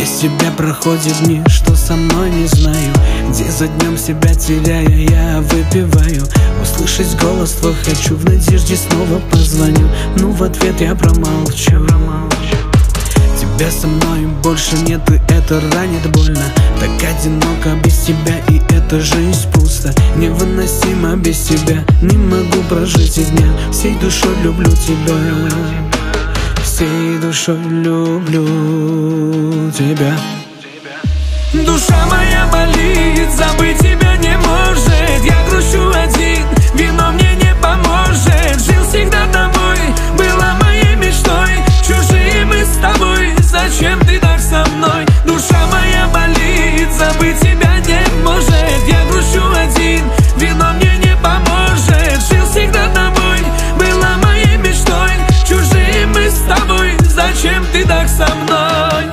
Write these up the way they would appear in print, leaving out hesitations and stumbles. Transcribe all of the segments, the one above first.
Без тебя проходят дни, что со мной не знаю. Где за днем себя теряя, я выпиваю. Услышать голос твой хочу, в надежде снова позвоню. Ну в ответ я промолчу. Тебя со мной больше нет, и это ранит больно. Так одиноко без тебя, и эта жизнь пусто. Невыносимо без тебя, не могу прожить и дня. Всей душой люблю тебя, всей душой люблю тебя. Душа моя болит, забыть тебя не может. Я грущу один, вино мне не поможет. Жил всегда тобой, была моей мечтой. Чужие мы с тобой, зачем ты так со мной? Душа моя болит, забыть тебя не может. Я грущу один, вино мне не поможет. Жил всегда тобой, была моей мечтой. Чужие мы с тобой, зачем ты так со мной?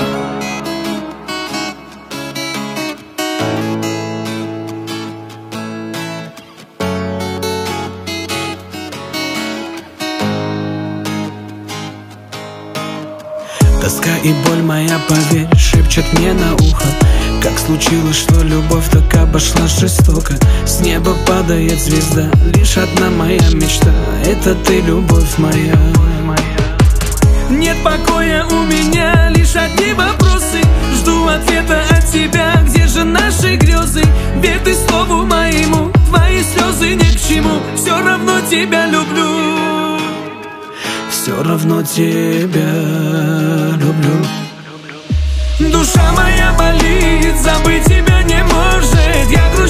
Тоска и боль моя, поверь, шепчет мне на ухо. Как случилось, что любовь так обошла жестоко. С неба падает звезда, лишь одна моя мечта. Это ты, любовь моя. Нет покоя у меня, лишь одни вопросы. Жду ответа от тебя, где же наши грезы? Верь ты слову моему, твои слезы ни к чему. Все равно тебя люблю, все равно тебя люблю. Душа моя болит, забыть тебя не может. Я грущу